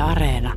Areena.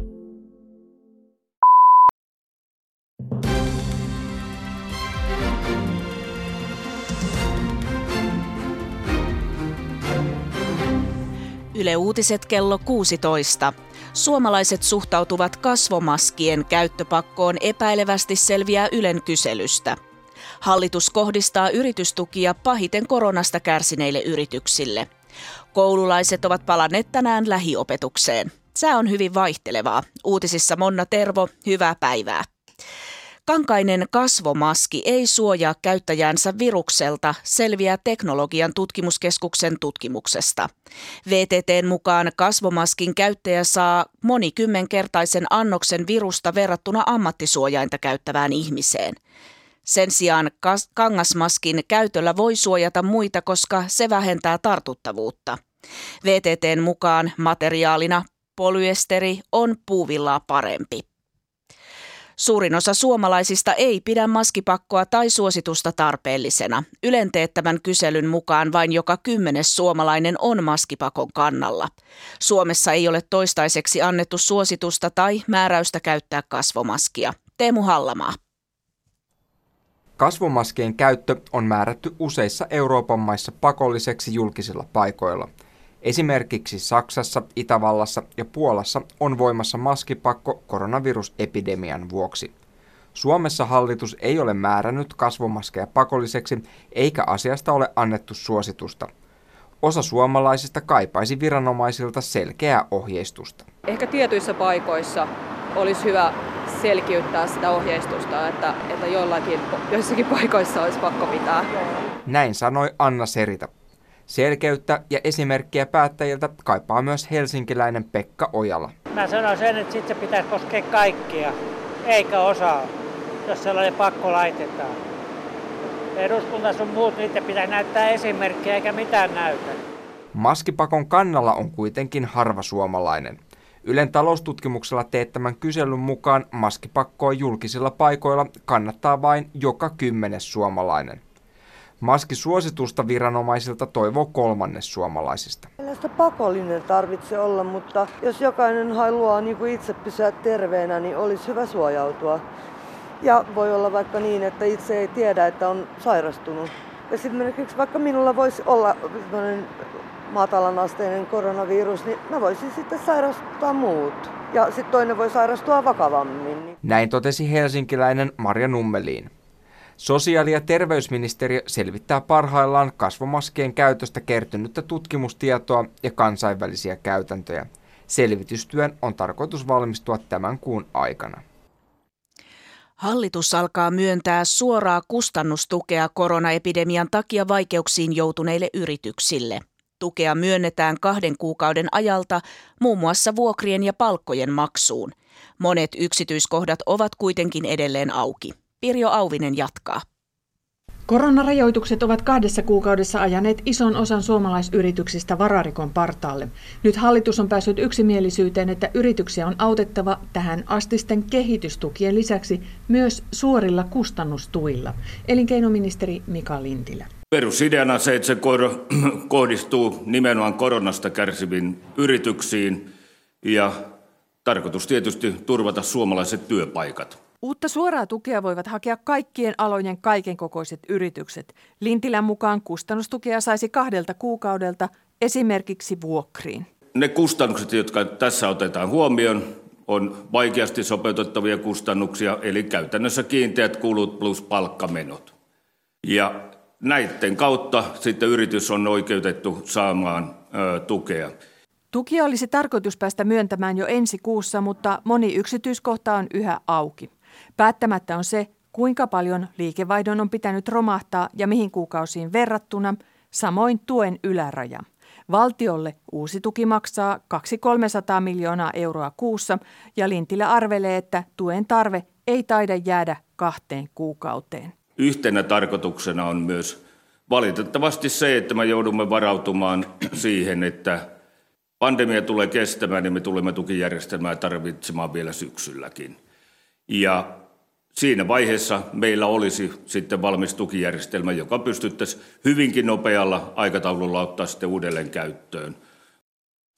Yle Uutiset kello 16. Suomalaiset suhtautuvat kasvomaskien käyttöpakkoon epäilevästi, selviää Ylen kyselystä. Hallitus kohdistaa yritystukia pahiten koronasta kärsineille yrityksille. Koululaiset ovat palanneet tänään lähiopetukseen. Sää on hyvin vaihtelevaa. Uutisissa Monna Tervo, hyvää päivää. Kankainen kasvomaski ei suojaa käyttäjäänsä virukselta, selviää Teknologian tutkimuskeskuksen tutkimuksesta. VTT:n mukaan kasvomaskin käyttäjä saa monikymmenkertaisen annoksen virusta verrattuna ammattisuojainta käyttävään ihmiseen. Sen sijaan kangasmaskin käytöllä voi suojata muita, koska se vähentää tartuttavuutta. VTT:n mukaan materiaalina polyesteri on puuvillaa parempi. Suurin osa suomalaisista ei pidä maskipakkoa tai suositusta tarpeellisena. Ylen teettämän kyselyn mukaan vain joka 10. suomalainen on maskipakon kannalla. Suomessa ei ole toistaiseksi annettu suositusta tai määräystä käyttää kasvomaskia. Teemu Hallamaa. Kasvomaskien käyttö on määrätty useissa Euroopan maissa pakolliseksi julkisilla paikoilla. Esimerkiksi Saksassa, Itävallassa ja Puolassa on voimassa maskipakko koronavirusepidemian vuoksi. Suomessa hallitus ei ole määrännyt kasvomaskeja pakolliseksi eikä asiasta ole annettu suositusta. Osa suomalaisista kaipaisi viranomaisilta selkeää ohjeistusta. Ehkä tietyissä paikoissa olisi hyvä selkiyttää sitä ohjeistusta, että joissakin paikoissa olisi pakko pitää. Näin sanoi Anna Serita. Selkeyttä ja esimerkkiä päättäjiltä kaipaa myös helsinkiläinen Pekka Ojala. Mä sanon sen, että sitten se pitäisi koskea kaikkia, eikä osaa, jos sellainen pakko laitetaan. Eduskunta sun muut, niiden pitää näyttää esimerkkiä eikä mitään näytä. Maskipakon kannalla on kuitenkin harva suomalainen. Ylen taloustutkimuksella teettämän kyselyn mukaan maskipakkoa julkisilla paikoilla kannattaa vain joka 10. suomalainen. Maskisuositusta viranomaisilta toivoo 1/3 suomalaisista. Sitä pakollinen tarvitsee olla, mutta jos jokainen haluaa itse pysyä terveenä, niin olisi hyvä suojautua. Ja voi olla vaikka niin, että itse ei tiedä, että on sairastunut. Esimerkiksi vaikka minulla voisi olla matalan asteinen koronavirus, niin mä voisin sitten sairastua muut. Ja sitten toinen voi sairastua vakavammin. Näin totesi helsinkiläinen Marja Nummelin. Sosiaali- ja terveysministeriö selvittää parhaillaan kasvomaskien käytöstä kertynyttä tutkimustietoa ja kansainvälisiä käytäntöjä. Selvitystyön on tarkoitus valmistua tämän kuun aikana. Hallitus alkaa myöntää suoraa kustannustukea koronaepidemian takia vaikeuksiin joutuneille yrityksille. Tukea myönnetään 2 kuukauden ajalta muun muassa vuokrien ja palkkojen maksuun. Monet yksityiskohdat ovat kuitenkin edelleen auki. Pirjo Auvinen jatkaa. Koronarajoitukset ovat 2 kuukaudessa ajaneet ison osan suomalaisyrityksistä vararikon partaalle. Nyt hallitus on päässyt yksimielisyyteen, että yrityksiä on autettava tähän astisten kehitystukien lisäksi myös suorilla kustannustuilla. Elinkeinoministeri Mika Lintilä. Perusideana se, että se kohdistuu nimenomaan koronasta kärsiviin yrityksiin ja tarkoitus tietysti turvata suomalaiset työpaikat. Uutta suoraa tukea voivat hakea kaikkien alojen kaikenkokoiset yritykset. Lintilän mukaan kustannustukea saisi 2 kuukaudelta esimerkiksi vuokriin. Ne kustannukset, jotka tässä otetaan huomioon, on vaikeasti sopeutettavia kustannuksia, eli käytännössä kiinteät kulut plus palkkamenot. Ja näiden kautta sitten yritys on oikeutettu saamaan tukea. Tukia olisi tarkoitus päästä myöntämään jo ensi kuussa, mutta moni yksityiskohta on yhä auki. Päättämättä on se, kuinka paljon liikevaihdon on pitänyt romahtaa ja mihin kuukausiin verrattuna, samoin tuen yläraja. Valtiolle uusi tuki maksaa 200–300 miljoonaa euroa kuussa ja Lintilä arvelee, että tuen tarve ei taida jäädä 2 kuukauteen. Yhtenä tarkoituksena on myös valitettavasti se, että me joudumme varautumaan siihen, että pandemia tulee kestämään, niin me tulemme tukijärjestelmää tarvitsemaan vielä syksylläkin. Ja siinä vaiheessa meillä olisi sitten valmis tukijärjestelmä, joka pystyttäisiin hyvinkin nopealla aikataululla ottaa sitten uudelleen käyttöön.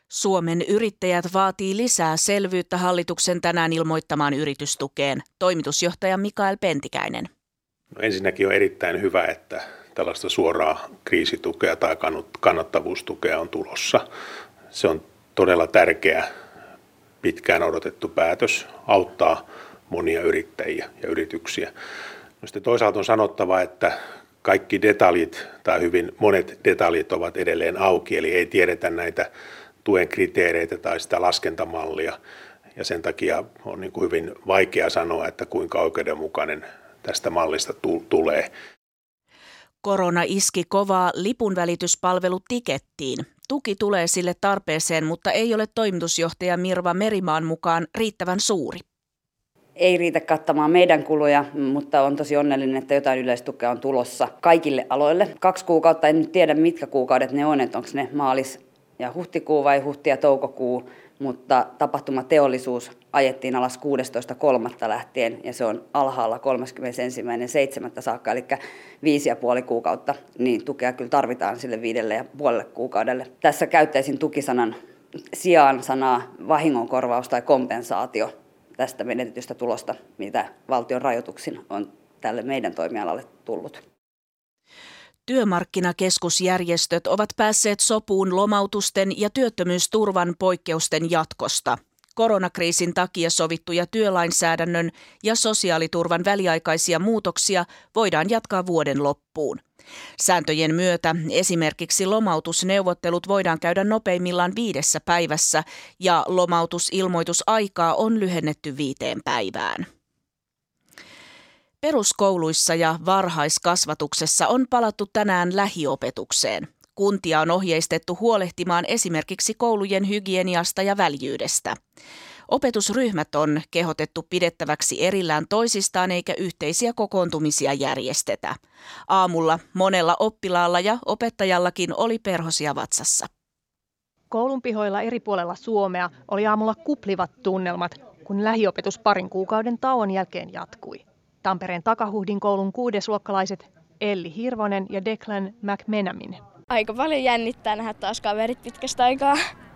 Suomen yrittäjät vaatii lisää selvyyttä hallituksen tänään ilmoittamaan yritystukeen. Toimitusjohtaja Mikael Pentikäinen. No ensinnäkin on erittäin hyvä, että tällaista suoraa kriisitukea tai kannattavuustukea on tulossa. Se on todella tärkeä, pitkään odotettu päätös auttaa monia yrittäjiä ja yrityksiä. No sitten toisaalta on sanottava, että kaikki detaljit tai hyvin monet detaljit ovat edelleen auki, eli ei tiedetä näitä tuen kriteereitä tai sitä laskentamallia. Ja sen takia on niin kuin hyvin vaikea sanoa, että kuinka oikeudenmukainen tästä mallista tulee. Korona iski kovaa lipunvälityspalvelu Tikettiin. Tuki tulee sille tarpeeseen, mutta ei ole toimitusjohtaja Mirva Merimaan mukaan riittävän suuri. Ei riitä kattamaan meidän kuluja, mutta on tosi onnellinen, että jotain yleistukea on tulossa kaikille aloille. 2 kuukautta, en nyt tiedä mitkä kuukaudet ne on, että onko ne maalis- ja huhtikuu vai huhti- ja toukokuu, mutta tapahtumateollisuus ajettiin alas 16.3. lähtien ja se on alhaalla 31.7. saakka, eli 5,5 kuukautta, niin tukea kyllä tarvitaan sille 5,5 kuukaudelle. Tässä käyttäisin tukisanan sijaan sanaa vahingonkorvaus tai kompensaatio tästä menetetystä tulosta, mitä valtion rajoituksin on tälle meidän toimialalle tullut. Työmarkkinakeskusjärjestöt ovat päässeet sopuun lomautusten ja työttömyysturvan poikkeusten jatkosta. Koronakriisin takia sovittuja työlainsäädännön ja sosiaaliturvan väliaikaisia muutoksia voidaan jatkaa vuoden loppuun. Sääntöjen myötä esimerkiksi lomautusneuvottelut voidaan käydä nopeimmillaan 5 päivässä ja lomautusilmoitusaikaa on lyhennetty 5 päivään. Peruskouluissa ja varhaiskasvatuksessa on palattu tänään lähiopetukseen. Kuntia on ohjeistettu huolehtimaan esimerkiksi koulujen hygieniasta ja väljyydestä. Opetusryhmät on kehotettu pidettäväksi erillään toisistaan eikä yhteisiä kokoontumisia järjestetä. Aamulla monella oppilaalla ja opettajallakin oli perhosia vatsassa. Koulun pihoilla eri puolella Suomea oli aamulla kuplivat tunnelmat, kun lähiopetus parin kuukauden tauon jälkeen jatkui. Tampereen Takahuhdin koulun 6-luokkalaiset Elli Hirvonen ja Declan McMenamin. Aika paljon jännittää nähdä taas kaverit pitkästä aikaa.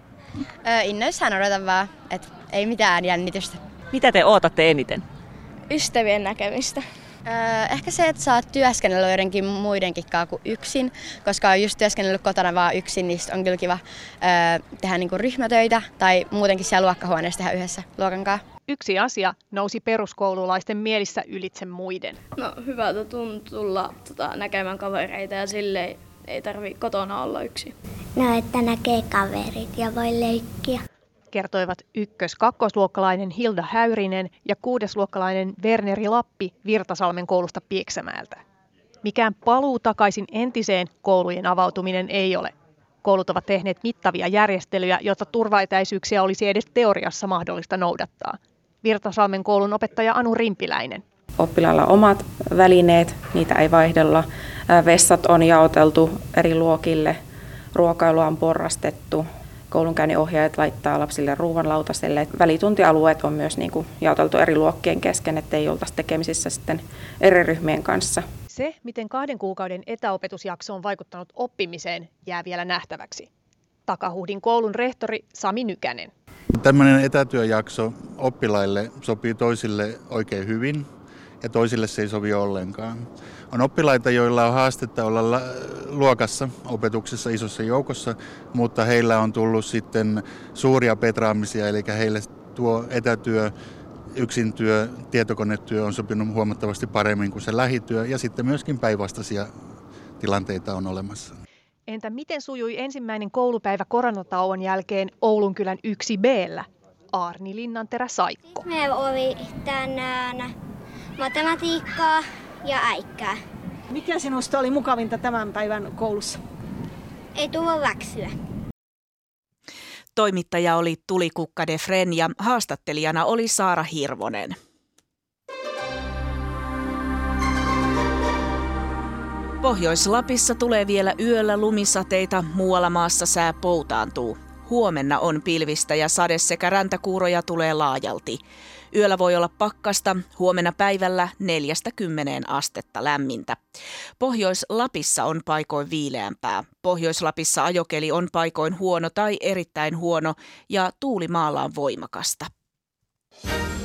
Innoissaan odotan vaan, että ei mitään jännitystä. Mitä te ootatte eniten? Ystävien näkemistä. Ehkä se, että saat työskennellä joidenkin muidenkin kanssa kuin yksin, koska on just työskennellyt kotona vaan yksin, niin on kyllä kiva tehdä niinku ryhmätöitä tai muutenkin siellä luokkahuoneessa tehdä yhdessä luokan kanssa. Yksi asia nousi peruskoululaisten mielissä ylitse muiden. No hyvältä tuntuu tulla näkemään kavereita ja silleen ei tarvitse kotona olla yksin. No, että näkee kaverit ja voi leikkiä. Kertoivat 1-2-luokkalainen Hilda Häyrinen ja 6-luokkalainen Werneri Lappi Virtasalmen koulusta Pieksämäeltä. Mikään paluu takaisin entiseen koulujen avautuminen ei ole. Koulut ovat tehneet mittavia järjestelyjä, jotta turvaetäisyyksiä olisi edes teoriassa mahdollista noudattaa. Virtasalmen koulun opettaja Anu Rimpiläinen. Oppilailla omat välineet, niitä ei vaihdella. Vessat on jaoteltu eri luokille, ruokailua on porrastettu. Koulunkäynninohjaajat laittaa lapsille ruoanlautaselle. Välituntialueet on myös jaoteltu eri luokkien kesken, ettei oltaisi tekemisissä sitten eri ryhmien kanssa. Se, miten 2 kuukauden etäopetusjakso on vaikuttanut oppimiseen, jää vielä nähtäväksi. Takahuhdin koulun rehtori Sami Nykänen. Tällainen etätyöjakso oppilaille sopii toisille oikein hyvin ja toisille se ei sovi ollenkaan. On oppilaita, joilla on haastetta olla luokassa opetuksessa isossa joukossa, mutta heillä on tullut sitten suuria petraamisia, eli heille tuo etätyö, yksintyö, tietokonetyö on sopinut huomattavasti paremmin kuin se lähityö ja sitten myöskin päinvastaisia tilanteita on olemassa. Entä miten sujui ensimmäinen koulupäivä koronatauon jälkeen Oulunkylän 1B:llä? Aarni Linnanterä Saikko. Me oli tänään matematiikkaa ja äikkää. Mikä sinusta oli mukavinta tämän päivän koulussa? Ei tullut läksyä. Toimittaja oli Tulikukka de Fren ja haastattelijana oli Saara Hirvonen. Pohjois-Lapissa tulee vielä yöllä lumisateita, muualla maassa sää poutaantuu. Huomenna on pilvistä ja sade sekä räntäkuuroja tulee laajalti. Yöllä voi olla pakkasta, huomenna päivällä 4–10 astetta lämmintä. Pohjois-Lapissa on paikoin viileämpää. Pohjois-Lapissa ajokeli on paikoin huono tai erittäin huono ja tuulimaalla on voimakasta.